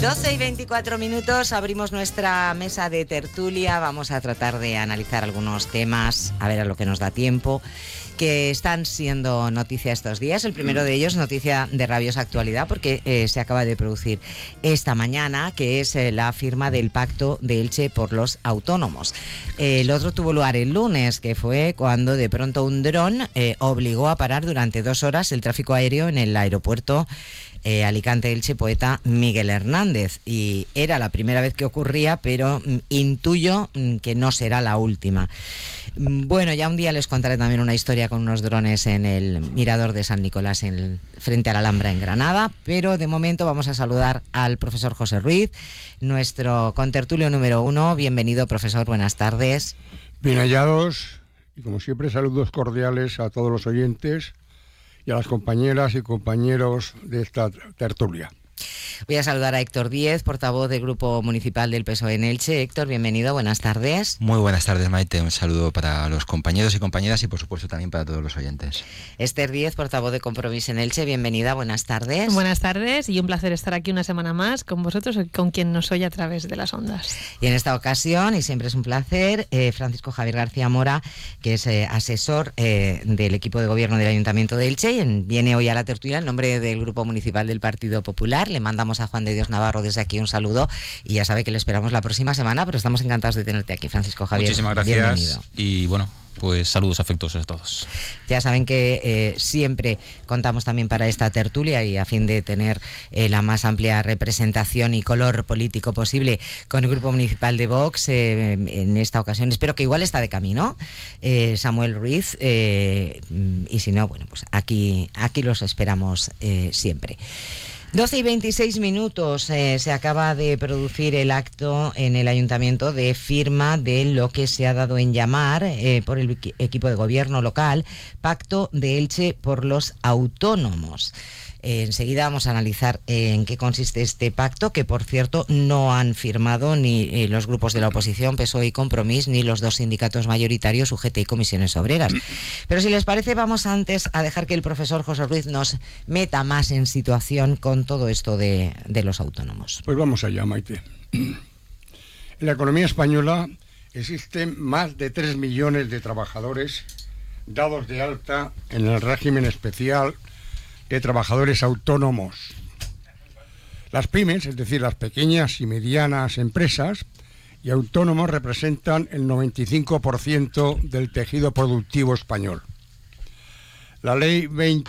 12:24, abrimos nuestra mesa de tertulia. Vamos a tratar de analizar algunos temas, a ver a lo que nos da tiempo, que están siendo noticia estos días. El primero de ellos, noticia de rabiosa actualidad, porque se acaba de producir esta mañana, que es la firma del Pacto de Elche por los autónomos. El otro tuvo lugar el lunes, que fue cuando de pronto un dron obligó a parar durante 2 horas el tráfico aéreo en el aeropuerto Alicante-Elche Poeta Miguel Hernández, y era la primera vez que ocurría, pero intuyo que no será la última. Bueno, ya un día les contaré también una historia con unos drones en el mirador de San Nicolás, frente a la Alhambra en Granada, pero de momento vamos a saludar al profesor José Ruiz, nuestro contertulio número 1. Bienvenido, profesor, buenas tardes. Bien hallados, y como siempre saludos cordiales a todos los oyentes y a las compañeras y compañeros de esta tertulia. Voy a saludar a Héctor Díez, portavoz del Grupo Municipal del PSOE en Elche. Héctor, bienvenido, buenas tardes. Muy buenas tardes, Maite. Un saludo para los compañeros y compañeras y, por supuesto, también para todos los oyentes. Esther Díez, portavoz de Compromís en Elche. Bienvenida, buenas tardes. Buenas tardes y un placer estar aquí una semana más con vosotros y con quien nos oye a través de las ondas. Y en esta ocasión, y siempre es un placer, Francisco Javier García Mora, que es asesor del equipo de gobierno del Ayuntamiento de Elche, y viene hoy a la tertulia en nombre del Grupo Municipal del Partido Popular. Le mandamos a Juan de Dios Navarro desde aquí un saludo y ya sabe que le esperamos la próxima semana, pero estamos encantados de tenerte aquí, Francisco Javier. Muchísimas gracias. Bienvenido. Y bueno, pues saludos afectuosos a todos. Ya saben que siempre contamos también para esta tertulia, y a fin de tener la más amplia representación y color político posible, con el Grupo Municipal de Vox. En esta ocasión espero que igual está de camino Samuel Ruiz, y si no, bueno, pues aquí los esperamos siempre. 12:26, se acaba de producir el acto en el Ayuntamiento de firma de lo que se ha dado en llamar por el equipo de gobierno local Pacto de Elche por los autónomos. Enseguida vamos a analizar en qué consiste este pacto, que por cierto no han firmado ni los grupos de la oposición, PSOE y Compromís, ni los 2 sindicatos mayoritarios, UGT y Comisiones Obreras. Pero si les parece, vamos antes a dejar que el profesor José Ruiz nos meta más en situación con todo esto de los autónomos. Pues vamos allá, Maite. En la economía española existen más de 3 millones de trabajadores dados de alta en el régimen especial de trabajadores autónomos. Las pymes, es decir, las pequeñas y medianas empresas y autónomos, representan el 95% del tejido productivo español. La Ley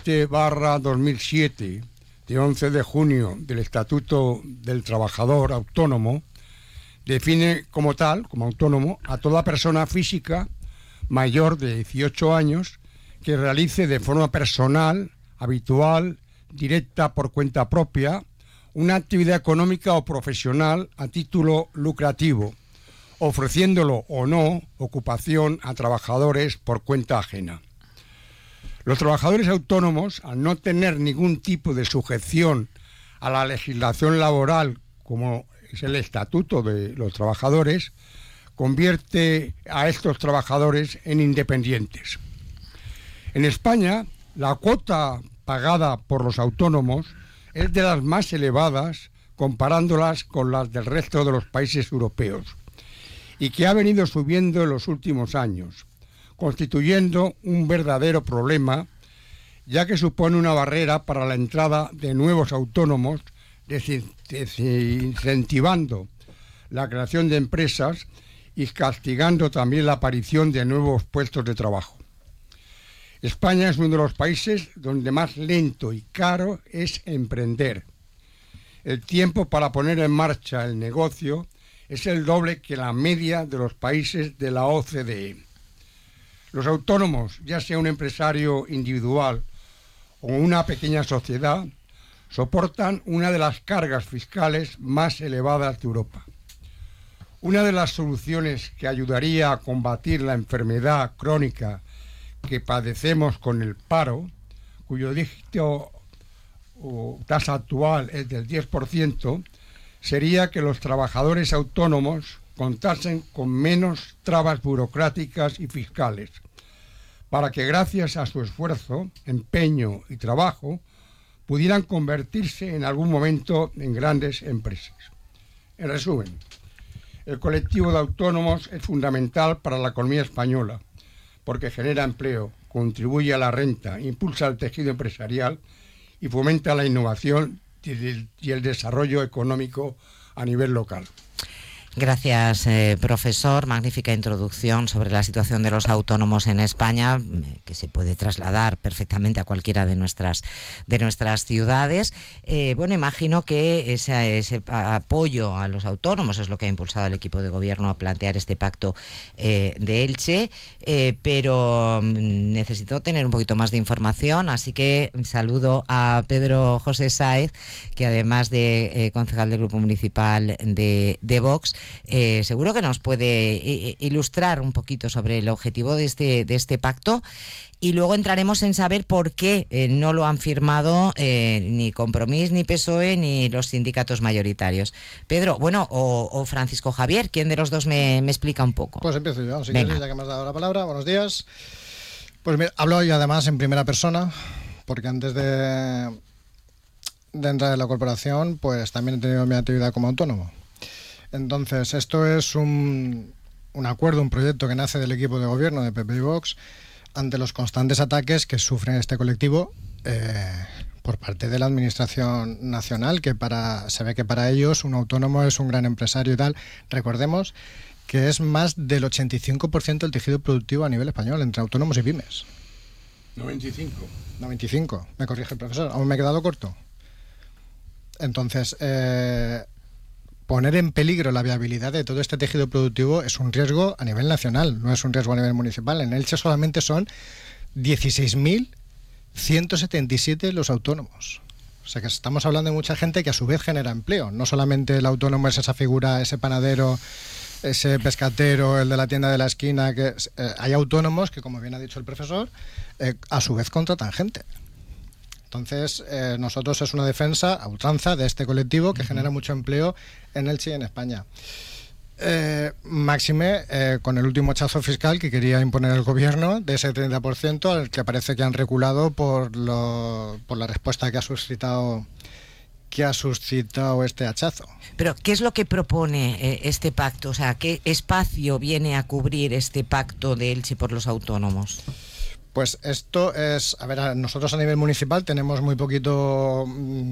20/2007, de 11 de junio, del Estatuto del Trabajador Autónomo, define como tal, como autónomo, a toda persona física mayor de 18 años que realice de forma personal, habitual, directa, por cuenta propia, una actividad económica o profesional a título lucrativo, ofreciéndolo o no ocupación a trabajadores por cuenta ajena. Los trabajadores autónomos, al no tener ningún tipo de sujeción a la legislación laboral, como es el Estatuto de los Trabajadores, convierte a estos trabajadores en independientes. En España, la cuota pagada por los autónomos es de las más elevadas comparándolas con las del resto de los países europeos, y que ha venido subiendo en los últimos años, constituyendo un verdadero problema, ya que supone una barrera para la entrada de nuevos autónomos, desincentivando la creación de empresas y castigando también la aparición de nuevos puestos de trabajo. España es uno de los países donde más lento y caro es emprender. El tiempo para poner en marcha el negocio es el doble que la media de los países de la OCDE. Los autónomos, ya sea un empresario individual o una pequeña sociedad, soportan una de las cargas fiscales más elevadas de Europa. Una de las soluciones que ayudaría a combatir la enfermedad crónica que padecemos con el paro, cuyo dígito o tasa actual es del 10%, sería que los trabajadores autónomos contasen con menos trabas burocráticas y fiscales, para que gracias a su esfuerzo, empeño y trabajo pudieran convertirse en algún momento en grandes empresas. En resumen, el colectivo de autónomos es fundamental para la economía española porque genera empleo, contribuye a la renta, impulsa el tejido empresarial y fomenta la innovación y el desarrollo económico a nivel local. Gracias, profesor. Magnífica introducción sobre la situación de los autónomos en España, que se puede trasladar perfectamente a cualquiera de nuestras ciudades. Bueno, imagino que ese apoyo a los autónomos es lo que ha impulsado al equipo de gobierno a plantear este pacto de Elche, pero necesito tener un poquito más de información, así que saludo a Pedro José Sáez, que además de concejal del Grupo Municipal de Vox, seguro que nos puede ilustrar un poquito sobre el objetivo de este pacto, y luego entraremos en saber por qué no lo han firmado ni Compromís, ni PSOE, ni los sindicatos mayoritarios. Pedro, bueno, o Francisco Javier, ¿quién de los dos me explica un poco? Pues empiezo yo, si quieres, ya que me has dado la palabra. Buenos días. Pues mira, hablo yo además en primera persona, porque antes de entrar en la corporación, pues también he tenido mi actividad como autónomo. Entonces, esto es un acuerdo, un proyecto que nace del equipo de gobierno de PP y Vox ante los constantes ataques que sufre este colectivo por parte de la Administración Nacional, que se ve que para ellos un autónomo es un gran empresario y tal. Recordemos que es más del 85% del tejido productivo a nivel español, entre autónomos y pymes. 95. Me corrige el profesor, aún me he quedado corto. Entonces, poner en peligro la viabilidad de todo este tejido productivo es un riesgo a nivel nacional, no es un riesgo a nivel municipal. En Elche solamente son 16.177 los autónomos. O sea que estamos hablando de mucha gente que a su vez genera empleo. No solamente el autónomo es esa figura, ese panadero, ese pescatero, el de la tienda de la esquina. Hay autónomos que, como bien ha dicho el profesor, a su vez contratan gente. Entonces, nosotros es una defensa a ultranza de este colectivo que genera mucho empleo en Elche y en España. Máxime con el último hachazo fiscal que quería imponer el gobierno de ese 30%, al que parece que han reculado por la respuesta que ha suscitado este hachazo. Pero, ¿qué es lo que propone este pacto? O sea, ¿qué espacio viene a cubrir este pacto de Elche por los autónomos? Pues esto es, a ver, nosotros a nivel municipal tenemos muy poquito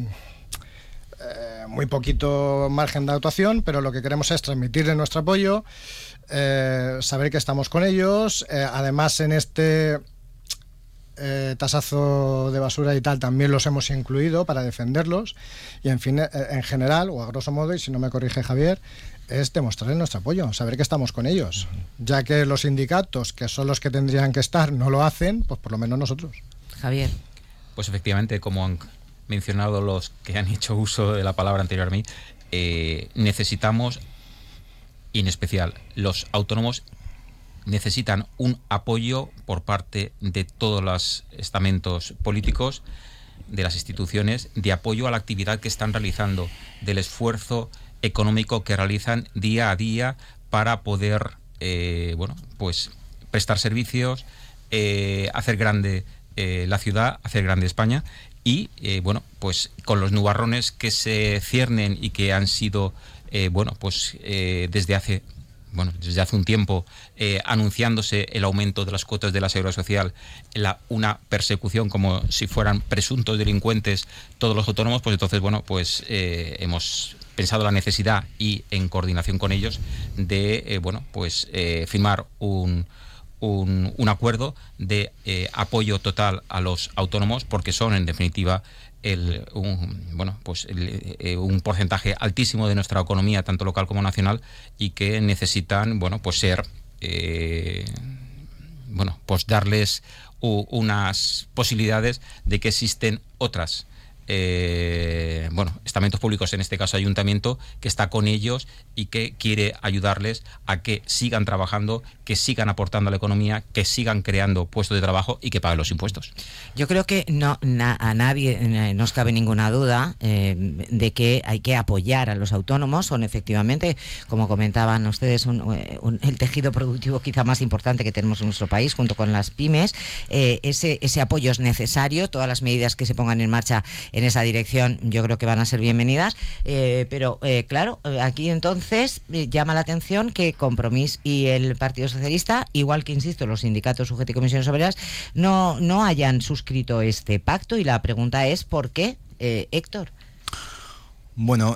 margen de actuación, pero lo que queremos es transmitirle nuestro apoyo, saber que estamos con ellos. Además, en este tasazo de basura y tal también los hemos incluido para defenderlos, y en fin, en general, o a grosso modo, y si no me corrige Javier, es demostrarles nuestro apoyo, saber que estamos con ellos, ya que los sindicatos, que son los que tendrían que estar, no lo hacen, pues por lo menos nosotros. Javier. Pues efectivamente, como han mencionado los que han hecho uso de la palabra anterior a mí, necesitamos, y en especial los autónomos, necesitan un apoyo por parte de todos los estamentos políticos, de las instituciones, de apoyo a la actividad que están realizando, del esfuerzo económico que realizan día a día para poder pues prestar servicios, hacer grande la ciudad, hacer grande España, y pues con los nubarrones que se ciernen y que han sido desde hace un tiempo anunciándose el aumento de las cuotas de la Seguridad Social, una persecución como si fueran presuntos delincuentes todos los autónomos, pues entonces hemos pensado la necesidad, y en coordinación con ellos, de firmar un acuerdo de apoyo total a los autónomos, porque son en definitiva un porcentaje altísimo de nuestra economía, tanto local como nacional, y que necesitan ser darles unas posibilidades de que existen otras estamentos públicos, en este caso ayuntamiento, que está con ellos y que quiere ayudarles a que sigan trabajando, que sigan aportando a la economía, que sigan creando puestos de trabajo y que paguen los impuestos. Yo creo que a nadie nos cabe ninguna duda de que hay que apoyar a los autónomos. Son efectivamente, como comentaban ustedes, el tejido productivo quizá más importante que tenemos en nuestro país, junto con las pymes. Ese apoyo es necesario. Todas las medidas que se pongan en marcha en esa dirección yo creo que van a ser bienvenidas. Pero claro, aquí entonces llama la atención que Compromís y el Partido Socialista, igual que, insisto, los sindicatos, UGT y Comisiones Obreras, no hayan suscrito este pacto, y la pregunta es ¿por qué, Héctor? Bueno,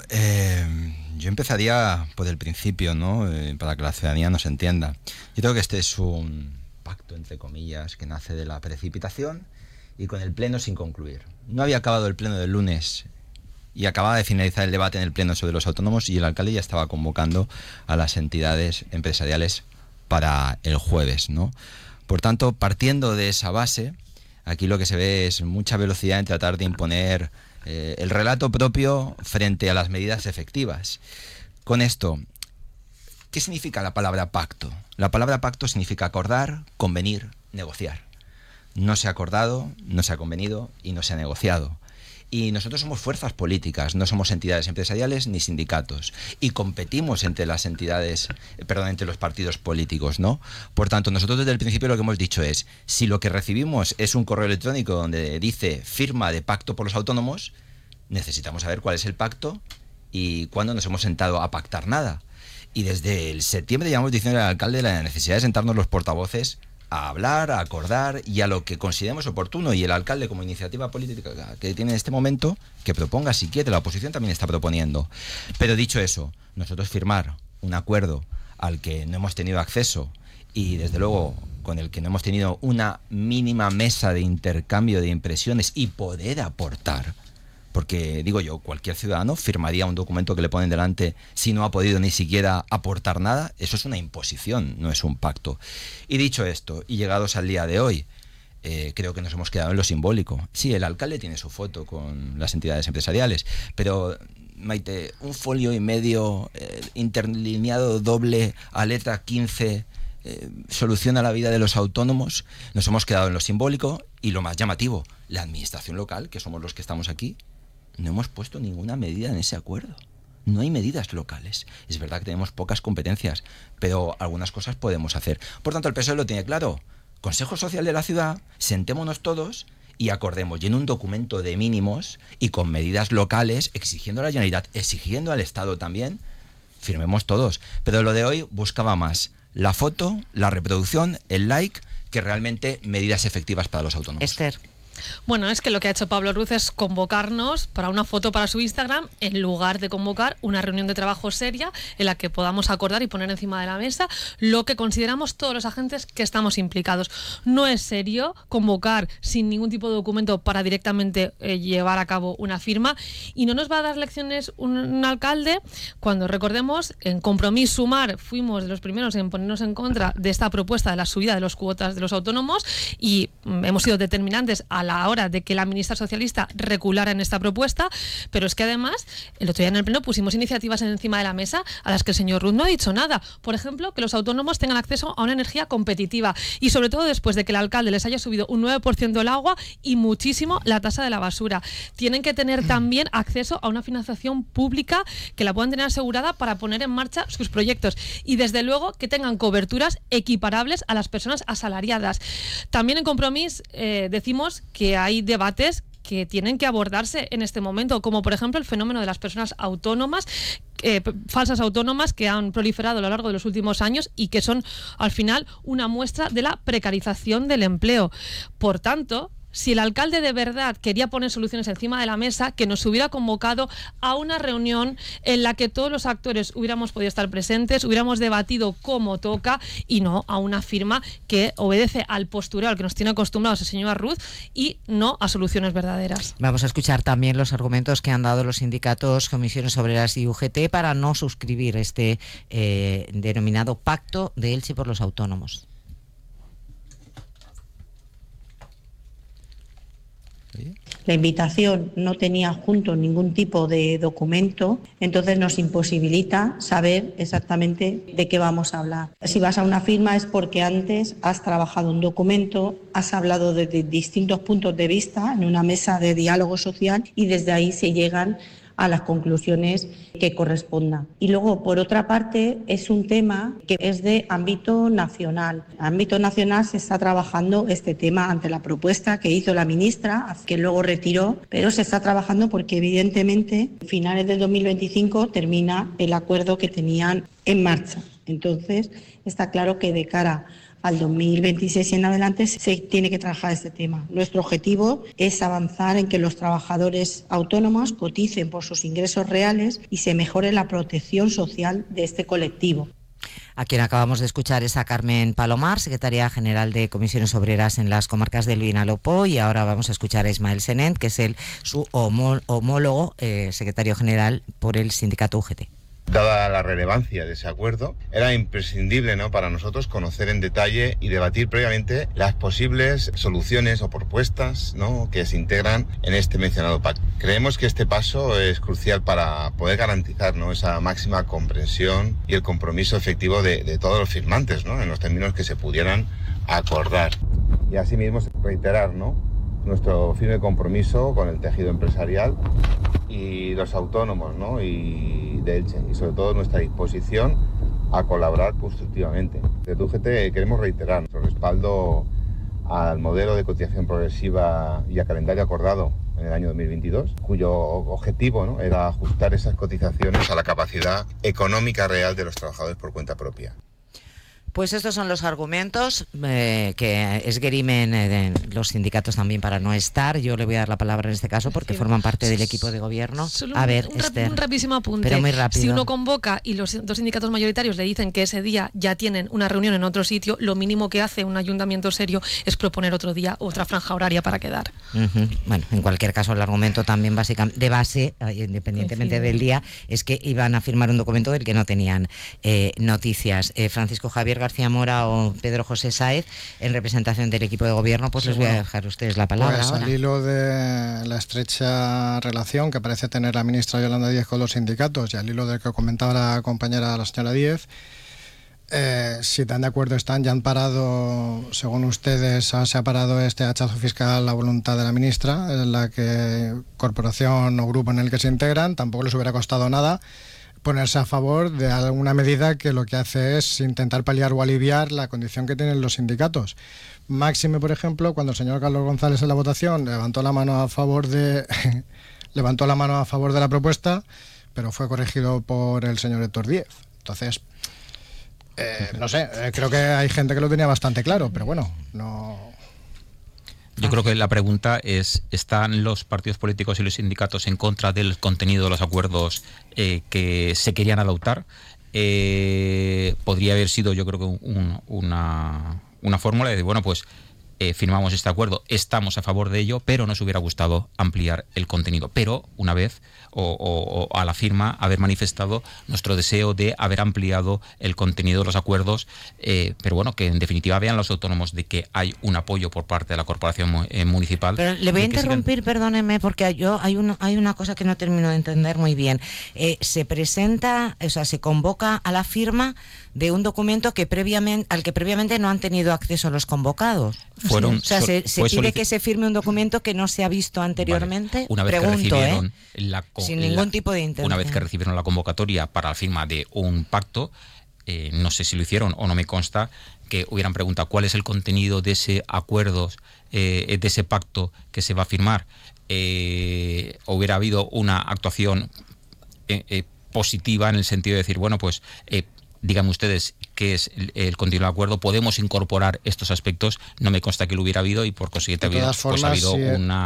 yo empezaría por el principio, ¿no? Para que la ciudadanía nos entienda. Yo creo que este es un pacto, entre comillas, que nace de la precipitación y con el pleno sin concluir. No había acabado el pleno del lunes y acababa de finalizar el debate en el pleno sobre los autónomos, y el alcalde ya estaba convocando a las entidades empresariales para el jueves, ¿no? Por tanto, partiendo de esa base, aquí lo que se ve es mucha velocidad en tratar de imponer el relato propio frente a las medidas efectivas. Con esto, ¿qué significa la palabra pacto? La palabra pacto significa acordar, convenir, negociar. No se ha acordado, no se ha convenido y no se ha negociado. Y nosotros somos fuerzas políticas, no somos entidades empresariales ni sindicatos, y competimos entre las entidades, entre los partidos políticos, ¿no? Por tanto, nosotros desde el principio lo que hemos dicho es, si lo que recibimos es un correo electrónico donde dice firma de pacto por los autónomos, necesitamos saber cuál es el pacto y cuándo nos hemos sentado a pactar nada. Y desde el septiembre llevamos diciendo al alcalde la necesidad de sentarnos los portavoces a hablar, a acordar y a lo que consideremos oportuno, y el alcalde, como iniciativa política que tiene en este momento, que proponga si quiere. La oposición también está proponiendo. Pero dicho eso, nosotros firmar un acuerdo al que no hemos tenido acceso, y desde luego con el que no hemos tenido una mínima mesa de intercambio de impresiones y poder aportar, porque digo yo, cualquier ciudadano firmaría un documento que le ponen delante si no ha podido ni siquiera aportar nada. Eso es una imposición, no es un pacto. Y dicho esto, y llegados al día de hoy, creo que nos hemos quedado en lo simbólico. Sí, el alcalde tiene su foto con las entidades empresariales, pero Maite, un folio y medio interlineado doble a letra 15 soluciona la vida de los autónomos. Nos hemos quedado en lo simbólico, y lo más llamativo, la administración local, que somos los que estamos aquí, no hemos puesto ninguna medida en ese acuerdo. No hay medidas locales. Es verdad que tenemos pocas competencias, pero algunas cosas podemos hacer. Por tanto, el PSOE lo tiene claro. Consejo Social de la ciudad, sentémonos todos y acordemos, y en un documento de mínimos y con medidas locales, exigiendo a la Generalitat, exigiendo al Estado también, firmemos todos. Pero lo de hoy buscaba más la foto, la reproducción, el like, que realmente medidas efectivas para los autónomos. Esther. Bueno, es que lo que ha hecho Pablo Ruz es convocarnos para una foto para su Instagram, en lugar de convocar una reunión de trabajo seria en la que podamos acordar y poner encima de la mesa lo que consideramos todos los agentes que estamos implicados. No es serio convocar sin ningún tipo de documento para directamente llevar a cabo una firma, y no nos va a dar lecciones un alcalde cuando, recordemos, en Compromís Sumar fuimos de los primeros en ponernos en contra de esta propuesta de la subida de las cuotas de los autónomos, y hemos sido determinantes a la hora de que la ministra socialista reculara en esta propuesta. Pero es que además el otro día en el pleno pusimos iniciativas encima de la mesa a las que el señor Ruz no ha dicho nada. Por ejemplo, que los autónomos tengan acceso a una energía competitiva, y sobre todo después de que el alcalde les haya subido un 9% el agua y muchísimo la tasa de la basura. Tienen que tener también acceso a una financiación pública que la puedan tener asegurada para poner en marcha sus proyectos, y desde luego que tengan coberturas equiparables a las personas asalariadas. También en Compromís decimos que hay debates que tienen que abordarse en este momento, como por ejemplo el fenómeno de las personas autónomas, falsas autónomas, que han proliferado a lo largo de los últimos años y que son al final una muestra de la precarización del empleo. Por tanto, si el alcalde de verdad quería poner soluciones encima de la mesa, que nos hubiera convocado a una reunión en la que todos los actores hubiéramos podido estar presentes, hubiéramos debatido como toca, y no a una firma que obedece al postureo al que nos tiene acostumbrados el señor Ruz y no a soluciones verdaderas. Vamos a escuchar también los argumentos que han dado los sindicatos, Comisiones Obreras y UGT para no suscribir este denominado Pacto de Elche por los Autónomos. La invitación no tenía junto ningún tipo de documento, entonces nos imposibilita saber exactamente de qué vamos a hablar. Si vas a una firma es porque antes has trabajado un documento, has hablado desde distintos puntos de vista en una mesa de diálogo social, y desde ahí se llegan a las conclusiones que correspondan. Y luego, por otra parte, es un tema que es de ámbito nacional. En ámbito nacional se está trabajando este tema ante la propuesta que hizo la ministra, que luego retiró, pero se está trabajando porque evidentemente a finales del 2025 termina el acuerdo que tenían en marcha. Entonces, está claro que de cara al 2026 y en adelante se tiene que trabajar este tema. Nuestro objetivo es avanzar en que los trabajadores autónomos coticen por sus ingresos reales y se mejore la protección social de este colectivo. A quien acabamos de escuchar es a Carmen Palomar, secretaria general de Comisiones Obreras en las comarcas del Vinalopó, y ahora vamos a escuchar a Ismael Senent, que es su homólogo, secretario general por el sindicato UGT. Dada la relevancia de ese acuerdo, era imprescindible, ¿no?, para nosotros conocer en detalle y debatir previamente las posibles soluciones o propuestas, ¿no?, que se integran en este mencionado pacto. Creemos que este paso es crucial para poder garantizar, ¿no?, esa máxima comprensión y el compromiso efectivo de todos los firmantes, ¿no?, en los términos que se pudieran acordar. Y asimismo reiterar, ¿no?, nuestro firme compromiso con el tejido empresarial y los autónomos, ¿no?, y de Elche, y sobre todo nuestra disposición a colaborar constructivamente. Desde UGT queremos reiterar nuestro respaldo al modelo de cotización progresiva y a calendario acordado en el año 2022, cuyo objetivo, ¿no?, era ajustar esas cotizaciones a la capacidad económica real de los trabajadores por cuenta propia. Pues estos son los argumentos que esgrimen los sindicatos también para no estar. Yo le voy a dar la palabra en este caso porque forman parte del equipo de gobierno. Solo a ver, un rapidísimo apunte. Pero muy rápido. Si uno convoca y los dos sindicatos mayoritarios le dicen que ese día ya tienen una reunión en otro sitio, lo mínimo que hace un ayuntamiento serio es proponer otro día, otra franja horaria para quedar. Bueno, en cualquier caso el argumento también básicamente de base, independientemente del día, es que iban a firmar un documento del que no tenían noticias. Francisco Javier García Mora o Pedro José Sáez, en representación del equipo de gobierno, pues les voy a dejar a ustedes la palabra. Pues al hilo de la estrecha relación que parece tener la ministra Yolanda Díez con los sindicatos y al hilo de que comentaba la compañera, la señora Díez, si tan de acuerdo están, ya han parado, según ustedes, se ha parado este hachazo fiscal, la voluntad de la ministra, en la que corporación o grupo en el que se integran, tampoco les hubiera costado nada ponerse a favor de alguna medida que lo que hace es intentar paliar o aliviar la condición que tienen los sindicatos. Máxime, por ejemplo, cuando el señor Carlos González en la votación levantó la mano a favor de la propuesta, pero fue corregido por el señor Héctor Díez. Entonces, no sé, creo que hay gente que lo tenía bastante claro, pero bueno, no... Yo creo que la pregunta es, ¿están los partidos políticos y los sindicatos en contra del contenido de los acuerdos que se querían adoptar? Podría haber sido, yo creo que una fórmula de, bueno, pues firmamos este acuerdo, estamos a favor de ello, pero nos hubiera gustado ampliar el contenido. Pero una vez, o a la firma, haber manifestado nuestro deseo de haber ampliado el contenido de los acuerdos, pero bueno, que en definitiva vean los autónomos de que hay un apoyo por parte de la corporación municipal. Pero le voy a interrumpir, perdóneme, porque hay una cosa que no termino de entender muy bien. Se presenta, o sea, se convoca a la firma de un documento al que previamente no han tenido acceso los convocados. Se pide que se firme un documento que no se ha visto anteriormente. Vale. Una vez que recibieron sin ningún tipo de intención. Una vez que recibieron la convocatoria para la firma de un pacto, no sé si lo hicieron o no me consta, que hubieran preguntado cuál es el contenido de ese acuerdo, de ese pacto que se va a firmar. Hubiera habido una actuación positiva en el sentido de decir, bueno, pues díganme ustedes qué es el contenido del acuerdo, podemos incorporar estos aspectos. No me consta que lo hubiera habido y por consiguiente ha habido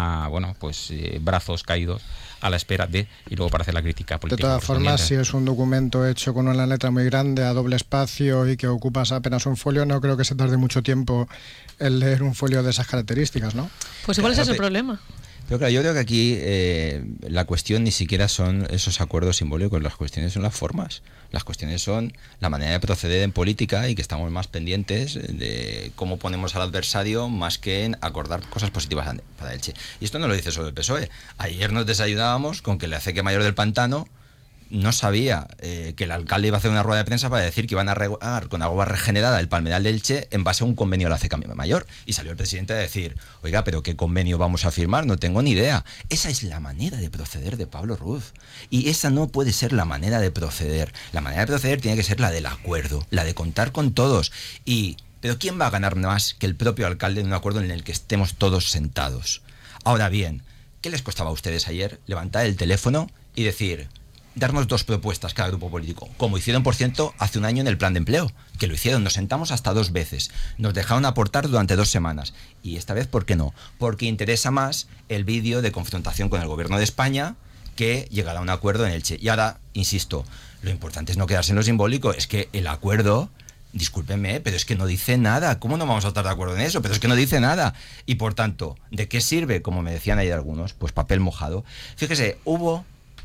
brazos caídos a la espera de, y luego para hacer la crítica política. De todas formas, si es un documento hecho con una letra muy grande, a doble espacio y que ocupas apenas un folio, no creo que se tarde mucho tiempo en leer un folio de esas características, ¿no? Pues igual ese es el problema. Pero claro, yo creo que aquí la cuestión ni siquiera son esos acuerdos simbólicos, las cuestiones son las formas, las cuestiones son la manera de proceder en política y que estamos más pendientes de cómo ponemos al adversario más que en acordar cosas positivas para Elche. Y esto no lo dice solo el PSOE. Ayer nos desayunábamos con que el aceque mayor del pantano no sabía que el alcalde iba a hacer una rueda de prensa para decir que iban a regar con agua regenerada el Palmeral del Elche en base a un convenio de la CECA Mayor. Y salió el presidente a decir, oiga, ¿pero qué convenio vamos a firmar? No tengo ni idea. Esa es la manera de proceder de Pablo Ruz. Y esa no puede ser la manera de proceder. La manera de proceder tiene que ser la del acuerdo, la de contar con todos. Pero ¿quién va a ganar más que el propio alcalde en un acuerdo en el que estemos todos sentados? Ahora bien, ¿qué les costaba a ustedes ayer levantar el teléfono y decir, darnos 2 propuestas cada grupo político, como hicieron, por cierto, hace un año en el plan de empleo, que lo hicieron, nos sentamos hasta 2 veces, nos dejaron aportar durante 2 semanas, y esta vez, ¿por qué no? Porque interesa más el vídeo de confrontación con el gobierno de España que llegar a un acuerdo en Elche. Y ahora, insisto, lo importante es no quedarse en lo simbólico, es que el acuerdo, discúlpenme, pero es que no dice nada. ¿Cómo no vamos a estar de acuerdo en eso? Pero es que no dice nada. Y por tanto, ¿de qué sirve? Como me decían ayer algunos, pues papel mojado. Fíjese, hubo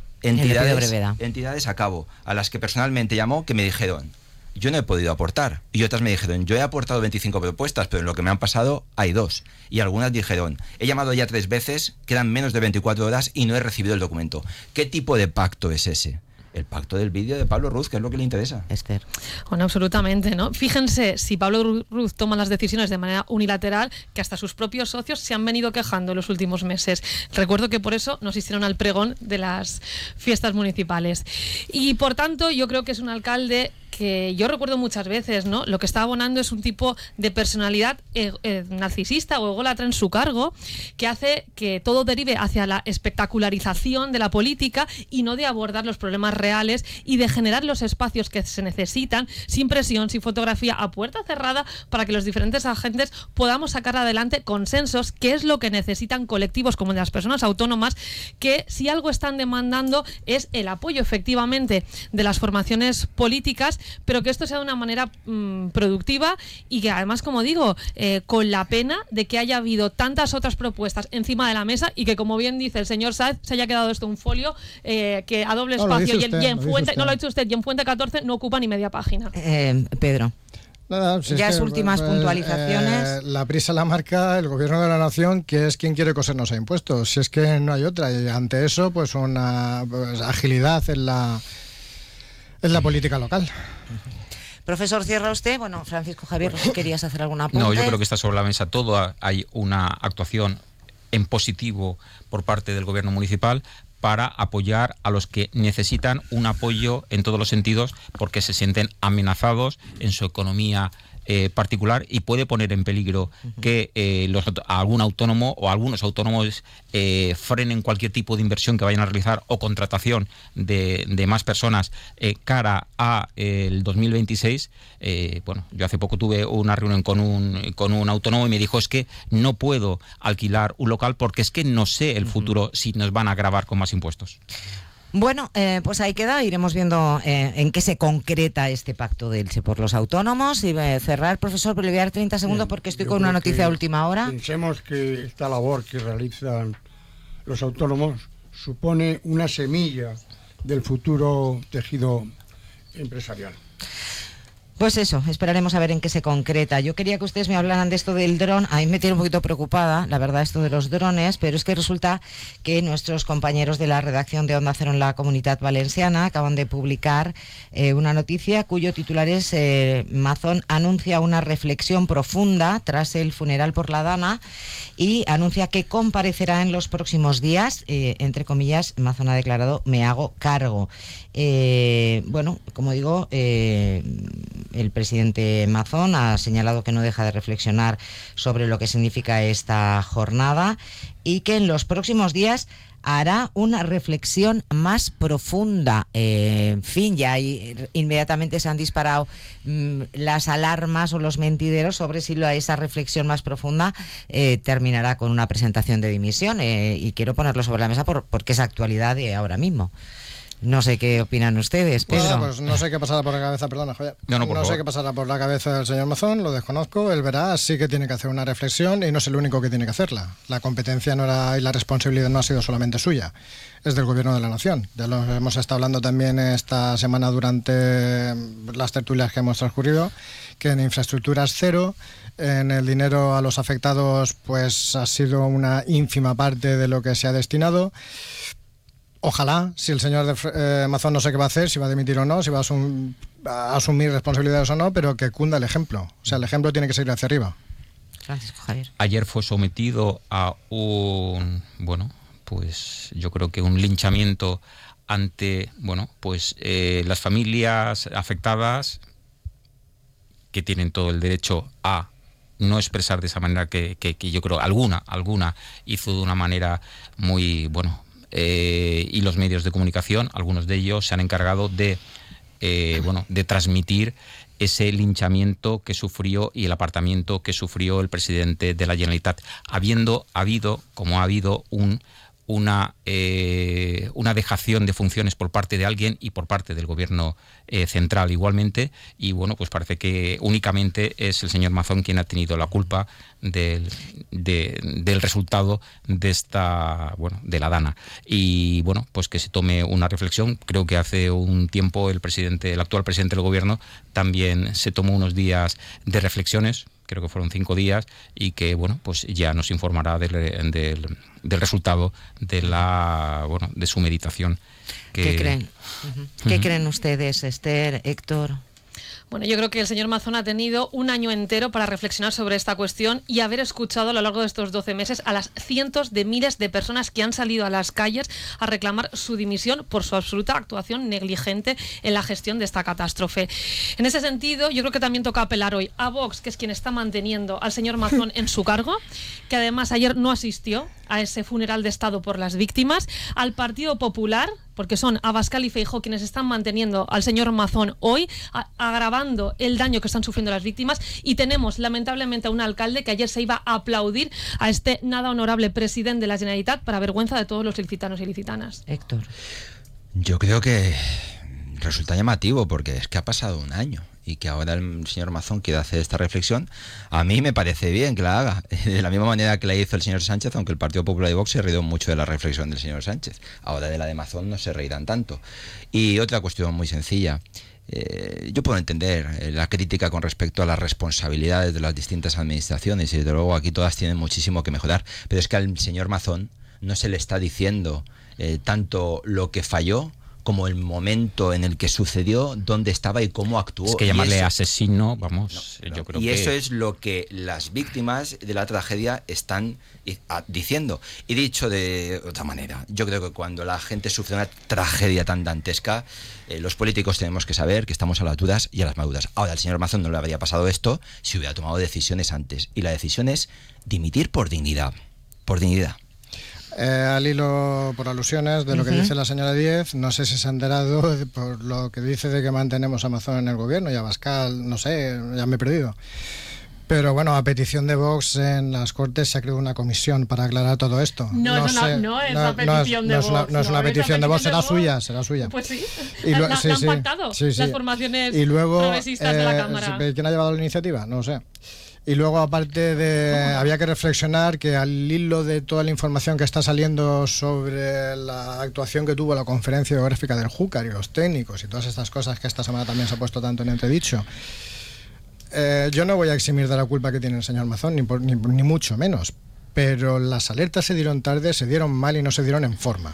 entidades a cabo, a las que personalmente llamó, que me dijeron, yo no he podido aportar. Y otras me dijeron, yo he aportado 25 propuestas, pero en lo que me han pasado hay 2. Y algunas dijeron, he llamado ya 3 veces, quedan menos de 24 horas y no he recibido el documento. ¿Qué tipo de pacto es ese? El pacto del vídeo de Pablo Ruz, que es lo que le interesa. Esther. Bueno, absolutamente, ¿no? Fíjense, si Pablo Ruz toma las decisiones de manera unilateral, que hasta sus propios socios se han venido quejando en los últimos meses. Recuerdo que por eso nos hicieron al pregón de las fiestas municipales. Y por tanto, yo creo que es un alcalde que yo recuerdo muchas veces, ¿no? Lo que está abonando es un tipo de personalidad narcisista o ególatra en su cargo, que hace que todo derive hacia la espectacularización de la política y no de abordar los problemas reales y de generar los espacios que se necesitan, sin presión, sin fotografía, a puerta cerrada, para que los diferentes agentes podamos sacar adelante consensos, que es lo que necesitan colectivos como de las personas autónomas, que si algo están demandando es el apoyo efectivamente de las formaciones políticas, pero que esto sea de una manera productiva y que además, como digo, con la pena de que haya habido tantas otras propuestas encima de la mesa y que, como bien dice el señor Sáez, se haya quedado esto un folio que a doble espacio y en Fuente, no lo ha dicho usted, y en Fuente 14 no ocupa ni media página. Pedro. Nada, si ya es es últimas puntualizaciones. La prisa la marca el gobierno de la nación, que es quien quiere cosernos a impuestos. Si es que no hay otra. Y ante eso, pues una agilidad en la política local. Profesor, cierra usted. Bueno, Francisco Javier, no sé si querías hacer alguna apunte. No, yo creo que está sobre la mesa todo. Hay una actuación en positivo por parte del gobierno municipal para apoyar a los que necesitan un apoyo en todos los sentidos, porque se sienten amenazados en su economía particular, y puede poner en peligro que algún autónomo o algunos autónomos frenen cualquier tipo de inversión que vayan a realizar o contratación de más personas cara a el 2026. Bueno, yo hace poco tuve una reunión con un autónomo y me dijo, es que no puedo alquilar un local porque es que no sé el futuro si nos van a gravar con más impuestos. Bueno, pues ahí queda, iremos viendo en qué se concreta este pacto de Elche por los autónomos. Y cerrar, profesor, pero le voy a dar 30 segundos porque estoy con una noticia de última hora. Pensemos que esta labor que realizan los autónomos supone una semilla del futuro tejido empresarial. Pues eso, esperaremos a ver en qué se concreta. Yo quería que ustedes me hablaran de esto del dron. A mí me tiene un poquito preocupada, la verdad, esto de los drones, pero es que resulta que nuestros compañeros de la redacción de Onda Cero en la Comunitat Valenciana acaban de publicar una noticia cuyo titular es Mazón anuncia una reflexión profunda tras el funeral por la Dana, y anuncia que comparecerá en los próximos días. Entre comillas, Mazón ha declarado, me hago cargo. Bueno, como digo, el presidente Mazón ha señalado que no deja de reflexionar sobre lo que significa esta jornada y que en los próximos días hará una reflexión más profunda. En fin, ya inmediatamente se han disparado las alarmas o los mentideros sobre si esa reflexión más profunda terminará con una presentación de dimisión. Y quiero ponerlo sobre la mesa porque es actualidad de ahora mismo. No sé qué opinan ustedes, Pedro. Bueno, pues no sé qué pasará por la cabeza, perdona, Javier. No sé qué pasará por la cabeza del señor Mazón, lo desconozco. Él verá, sí que tiene que hacer una reflexión y no es el único que tiene que hacerla. La competencia no era, y la responsabilidad no ha sido solamente suya, es del gobierno de la nación. Ya lo hemos estado hablando también esta semana durante las tertulias que hemos transcurrido, que en infraestructuras cero, en el dinero a los afectados pues ha sido una ínfima parte de lo que se ha destinado. Ojalá, si el señor Mazón no sé qué va a hacer, si va a dimitir o no, si va a asumir responsabilidades o no, pero que cunda el ejemplo. O sea, el ejemplo tiene que seguir hacia arriba. Francisco Javier. Ayer fue sometido a un, bueno, pues yo creo que un linchamiento ante, bueno, pues las familias afectadas, que tienen todo el derecho a no expresar de esa manera que yo creo alguna hizo de una manera muy, bueno, y los medios de comunicación, algunos de ellos se han encargado de de transmitir ese linchamiento que sufrió y el apartamiento que sufrió el presidente de la Generalitat, habido, como ha habido una dejación de funciones por parte de alguien y por parte del gobierno central igualmente, y bueno, pues parece que únicamente es el señor Mazón quien ha tenido la culpa del resultado de de la Dana. Y bueno, pues que se tome una reflexión. Creo que hace un tiempo el actual presidente del gobierno también se tomó unos días de reflexiones, creo que fueron 5 días, y que bueno, pues ya nos informará del resultado de su meditación. ¿Qué creen? ¿Qué creen ustedes, Esther, Héctor? Bueno, yo creo que el señor Mazón ha tenido un año entero para reflexionar sobre esta cuestión y haber escuchado a lo largo de estos 12 meses a las cientos de miles de personas que han salido a las calles a reclamar su dimisión por su absoluta actuación negligente en la gestión de esta catástrofe. En ese sentido, yo creo que también toca apelar hoy a Vox, que es quien está manteniendo al señor Mazón en su cargo, que además ayer no asistió a ese funeral de Estado por las víctimas, al Partido Popular, porque son Abascal y Feijóo quienes están manteniendo al señor Mazón hoy, agravando el daño que están sufriendo las víctimas, y tenemos lamentablemente a un alcalde que ayer se iba a aplaudir a este nada honorable presidente de la Generalitat para vergüenza de todos los ilicitanos y ilicitanas. Héctor. Yo creo que resulta llamativo porque es que ha pasado un año y que ahora el señor Mazón quiere hacer esta reflexión. A mí me parece bien que la haga, de la misma manera que la hizo el señor Sánchez, aunque el Partido Popular y Vox se rió mucho de la reflexión del señor Sánchez. Ahora de la de Mazón no se reirán tanto. Y otra cuestión muy sencilla. Yo puedo entender la crítica con respecto a las responsabilidades de las distintas administraciones, y desde luego aquí todas tienen muchísimo que mejorar, pero es que al señor Mazón no se le está diciendo tanto lo que falló como el momento en el que sucedió, dónde estaba y cómo actuó. Es que llamarle asesino, vamos, yo creo que... Y eso es lo que las víctimas de la tragedia están diciendo. Y dicho de otra manera, yo creo que cuando la gente sufre una tragedia tan dantesca, los políticos tenemos que saber que estamos a las duras y a las maduras. Ahora, al señor Mazón no le habría pasado esto si hubiera tomado decisiones antes. Y la decisión es dimitir por dignidad. Por dignidad. Al hilo, por alusiones de lo que dice la señora Díez, no sé si se ha enterado por lo que dice de que mantenemos a Mazón en el gobierno y a Abascal, no sé, ya me he perdido. Pero bueno, a petición de Vox en las Cortes se ha creado una comisión para aclarar todo esto. No es una petición de Vox. No es una petición de Vox, será suya. Pues sí, y la han pactado las formaciones progresistas de la Cámara. ¿Quién ha llevado la iniciativa? No lo sé. Y luego, aparte había que reflexionar que al hilo de toda la información que está saliendo sobre la actuación que tuvo la conferencia geográfica del Júcar y los técnicos y todas estas cosas que esta semana también se ha puesto tanto en entredicho, yo no voy a eximir de la culpa que tiene el señor Mazón, ni mucho menos, pero las alertas se dieron tarde, se dieron mal y no se dieron en forma.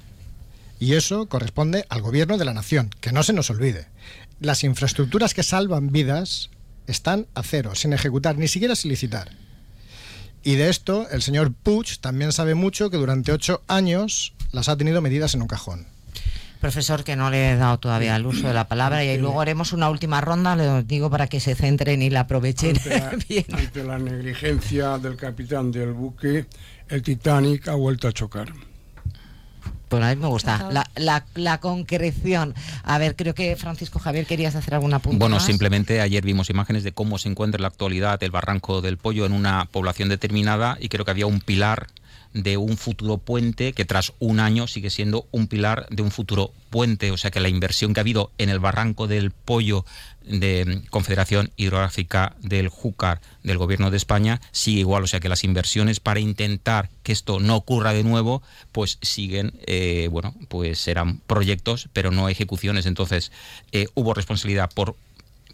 Y eso corresponde al gobierno de la nación, que no se nos olvide. Las infraestructuras que salvan vidas están a cero, sin ejecutar, ni siquiera sin licitar. Y de esto el señor Puig también sabe mucho, que durante 8 años las ha tenido medidas en un cajón. Profesor, que no le he dado todavía el uso de la palabra, y luego haremos una última ronda, le digo, para que se centren y la aprovechen bien. Ante la negligencia del capitán del buque, el Titanic ha vuelto a chocar. Pues a mí me gusta la concreción. A ver, creo que Francisco Javier querías hacer alguna punta Bueno, más. simplemente ayer vimos imágenes de cómo se encuentra en la actualidad el Barranco del Pollo en una población determinada, y creo que había un pilar de un futuro puente que tras un año sigue siendo un pilar de un futuro puente. O sea que la inversión que ha habido en el Barranco del Pollo de Confederación Hidrográfica del Júcar del Gobierno de España sigue igual. O sea que las inversiones para intentar que esto no ocurra de nuevo pues siguen, pues serán proyectos pero no ejecuciones. Entonces hubo responsabilidad por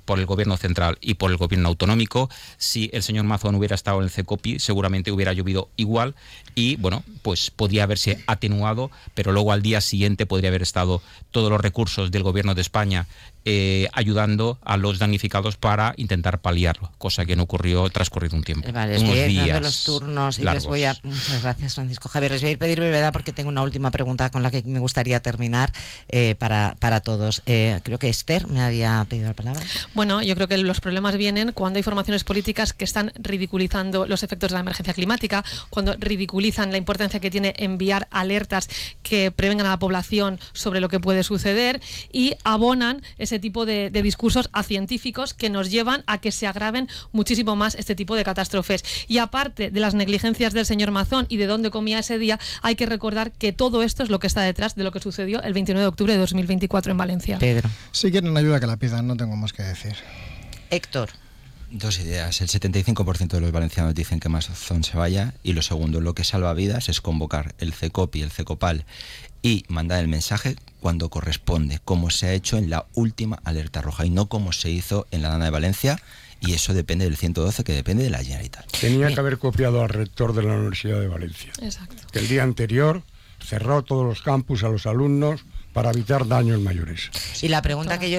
por el gobierno central y por el gobierno autonómico. Si el señor Mazón hubiera estado en el CECOPI, seguramente hubiera llovido igual y, bueno, pues podría haberse atenuado, pero luego al día siguiente podría haber estado todos los recursos del gobierno de España ayudando a los damnificados para intentar paliarlo, cosa que no ocurrió transcurrido un tiempo. Vale, unos estoy días dando los turnos y largos. les voy a... Muchas gracias, Francisco Javier. Les voy a pedir brevedad porque tengo una última pregunta con la que me gustaría terminar para todos. Creo que Esther me había pedido la palabra. Bueno, yo creo que los problemas vienen cuando hay formaciones políticas que están ridiculizando los efectos de la emergencia climática, cuando ridiculizan la importancia que tiene enviar alertas que prevengan a la población sobre lo que puede suceder y abonan ese tipo de discursos a científicos que nos llevan a que se agraven muchísimo más este tipo de catástrofes. Y aparte de las negligencias del señor Mazón y de dónde comía ese día, hay que recordar que todo esto es lo que está detrás de lo que sucedió el 29 de octubre de 2024 en Valencia. Pedro. Si quieren ayuda que la pidan, no tengo más que decir. Héctor. Dos ideas. El 75% de los valencianos dicen que Mazón se vaya, y lo segundo, lo que salva vidas es convocar el CECOPI, el CECOPAL y mandar el mensaje cuando corresponde, como se ha hecho en la última alerta roja y no como se hizo en la Dana de Valencia, y eso depende del 112, que depende de la Generalitat. Tenía que haber copiado al rector de la Universidad de Valencia, Exacto. que el día anterior cerró todos los campus a los alumnos para evitar daños mayores. Y la pregunta que yo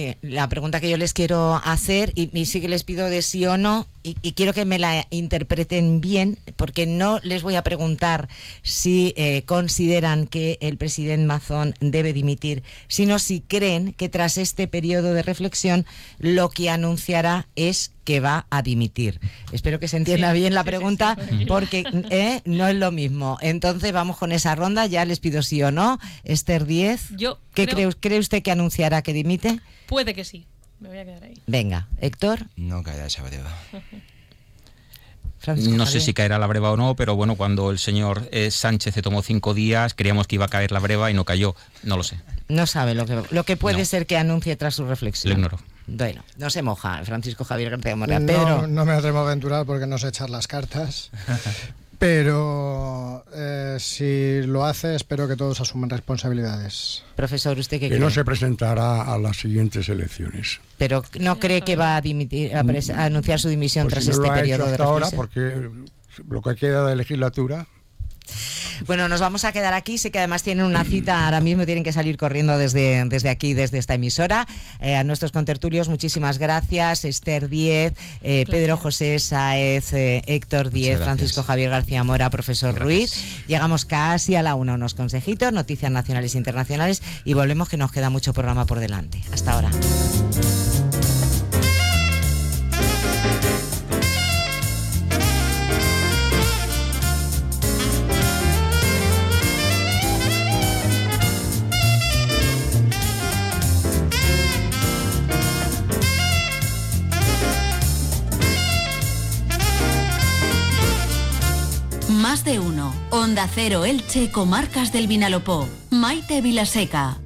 les quiero hacer, y sí que les pido de sí o no, y quiero que me la interpreten bien, porque no les voy a preguntar si consideran que el presidente Mazón debe dimitir, sino si creen que tras este periodo de reflexión lo que anunciará es que va a dimitir. Espero que se entienda bien la pregunta, porque no es lo mismo. Entonces vamos con esa ronda, ya les pido sí o no. Esther Díez, ¿cree usted que anunciará que dimite? Puede que sí. Me voy a quedar ahí. Venga, Héctor. No caerá esa breva. No sé si caerá la breva o no, pero bueno, cuando el señor Sánchez se tomó 5 días, creíamos que iba a caer la breva y no cayó. No lo sé. No sabe lo que puede ser que anuncie tras su reflexión. Lo ignoro. Bueno, no se moja, Francisco Javier García Mora. Pedro. No me atrevo a aventurar porque no sé echar las cartas. Pero si lo hace, espero que todos asuman responsabilidades. Profesor, ¿usted qué Que cree? no se presentará a las siguientes elecciones. Pero ¿no cree que va a dimitir, a anunciar su dimisión Pues tras si no este lo ha periodo hecho de hasta ahora, reflexión? porque lo que queda de legislatura... Bueno, nos vamos a quedar aquí. Sé que además tienen una cita ahora mismo, tienen que salir corriendo desde aquí, desde esta emisora. A nuestros contertulios, muchísimas gracias. Esther Díez, Pedro José Sáez, Héctor Díez, Francisco Javier García Mora, profesor Ruiz. Llegamos casi a la 1, unos consejitos, noticias nacionales e internacionales, y volvemos, que nos queda mucho programa por delante. Hasta ahora. Más de uno. Onda Cero Elche, Comarcas del Vinalopó. Maite Vilaseca.